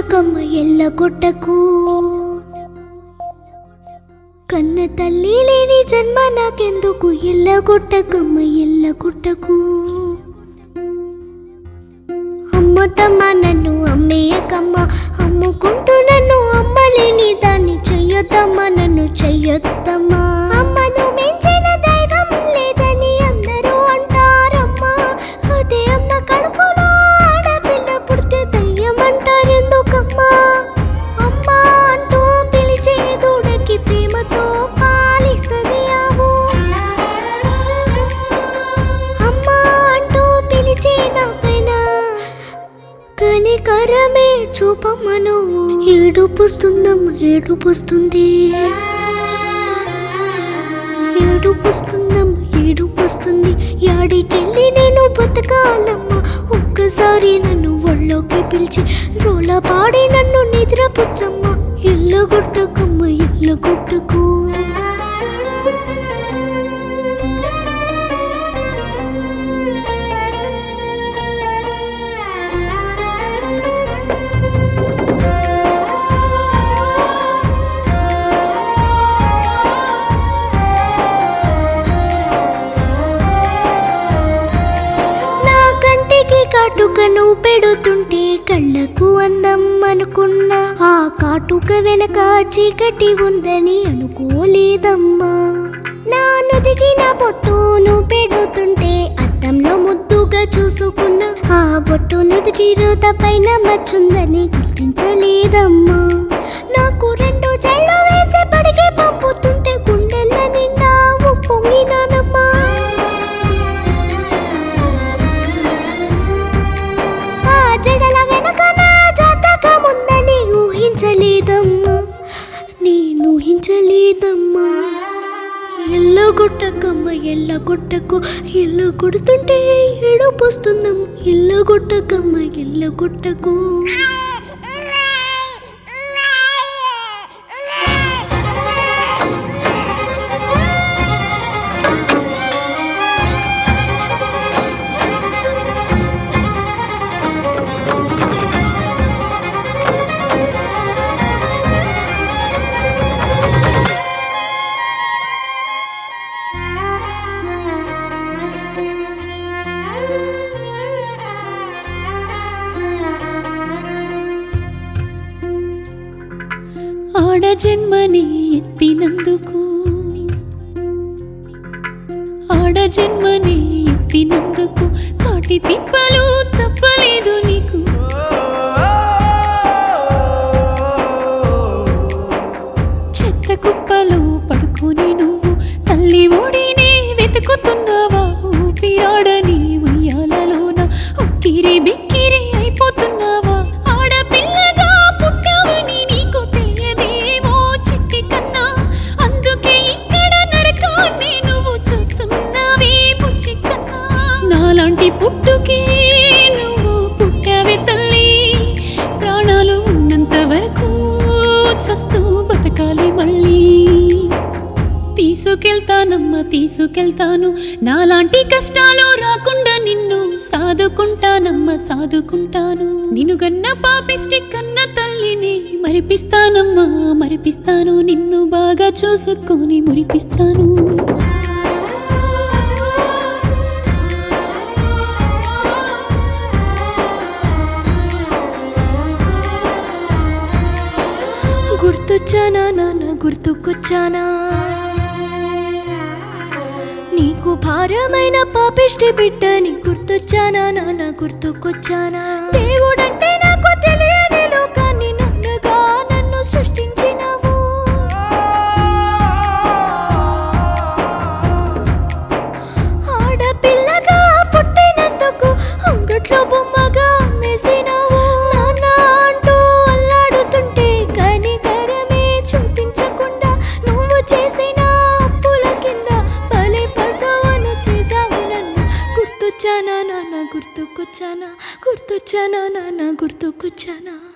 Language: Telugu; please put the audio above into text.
కొట్టకమ్మ ఎల్ల కొట్టకు, కన్న తల్లి లేని జన్మ నాకెందుకు, ఎల్ల కొట్టకమ్మ ఎల్ల కొట్టకు. అమ్మతమ్మ నన్ను అమ్మేయకమ్మ, అమ్ముకుంటూ నన్ను అమ్మలేని దాన్ని చెయ్యొద్దమ్మా, నన్ను చెయ్యొద్దమ్మా. అమ్మను మించిన దైవం లేదని అందరూ అంటారమ్మా, అదే అమ్మ కడుపులో ఆడపిల్ల పుడితే దయ్యం అంటారెందుకమ్మా. అమ్మ అంటూ పిలిచే దూడకి ప్రేమతో పాలిస్తది ఆవు, అమ్మ అంటూ పిలిచే నా పైన కనికరమే చూపమ్మను. ఏడుపుస్తుందమ్మ ఏడుపుస్తుంది, ఏడుపుస్తుందమ్మ ఏడుపుస్తుంది. యాడికెళ్ళి నేను బతకాలమ్మ, ఒక్కసారి నన్ను ఒళ్ళోకి పిలిచి జోల పాడి నన్ను నిద్రపుచ్చమ్మ. ఎల్లగొట్టకమ్మ ఎల్లగొట్టకు. కాటుకను పెడుతుంటే కళ్ళకు అందం అనుకున్నా, ఆ కాటుక వెనక చీకటి ఉందని అనుకోలేదమ్మా. నా నుదిగిన బొట్టును పెడుతుంటే అద్దంలో ముద్దుగా చూసుకున్నా, ఆ బొట్టు నుదికి రోత పైన మచ్చుందని గుర్తించలేదమ్మా. నాకు రెండు జళ్ళు వేసి పడిగి పంపుతుంటే గుండెల నిండా ఉప్పొంగినానమ్మా. జడల వెనక నా జాతకం ఉందని ఊహించలేదమ్మా, నేను ఊహించలేదమ్మా. ఎల్లగొట్టకమ్మ ఎల్లగొట్టకు, ఎల్లగొడుతుంటే ఏడుపొస్తుందమ్మ. ఎల్లగొట్టకమ్మ ఎల్లగొట్టకు. ఆడ జన్మని ఎత్తినందుకు, ఆడ జన్మని ఎత్తినందుకు కాటి తిప్పలు తప్పలేదు నీకు. చెత్త కుప్పలు పడుకొని నువ్వు తల్లి ఓడిని వెతుకుతున్నావా, ఊపిరాడని ఉయ్యాలలోన ఉక్కిరి బిక్కిరి అయిపోతున్నావా. ఆడపిల్లగా పుట్టావని నీకు తెలియదేమో చిట్టి కన్నా, అందుకే ఇక్కడ నరకాన్ని నువ్వు చూస్తున్నావే బుచ్చి కన్నా. నాలాంటి పుట్టుకే నువ్వు పుట్టావే తల్లి, ప్రాణాలు ఉన్నంత వరకు చస్తూ బతకాలి మళ్ళీ. తీసుకెళ్తానమ్మ తీసుకెళ్తాను, నాలాంటి కష్టాలు రాకుండా నిన్ను సాదుకుంటానమ్మ సాదుకుంటాను. నిన్ను గన్న పాపిష్టి కన్న తల్లిని మరిపిస్తానమ్మా మరిపిస్తాను, నిన్ను బాగా చూసుకొని మురిపిస్తాను. గుర్తొచ్చానా నాన్న గుర్తుకొచ్చానా, నీకు భారమైన పాపిష్టి బిడ్డని గుర్తొచ్చానా నాన్న గుర్తుకొచ్చానా. దేవుడంటే నాకు తెలియని లోకాన్ని నన్నుగా నన్ను సృష్టించినావు, ఆడపిల్లగా పుట్టినందుకు అంగట్లో బొమ్మగా అమ్మేసినావు. నాన్న అంటూ అల్లాడుతుంటే కనికరమే చూపించకుండా నువ్వు చేసిన అప్పుల కింద బలి పసవను చేసావు నన్ను. గుర్తొచ్చానా నాన్న గుర్తుకొచ్చానా, గుర్తొచ్చానా నాన్న గుర్తుకొచ్చానా.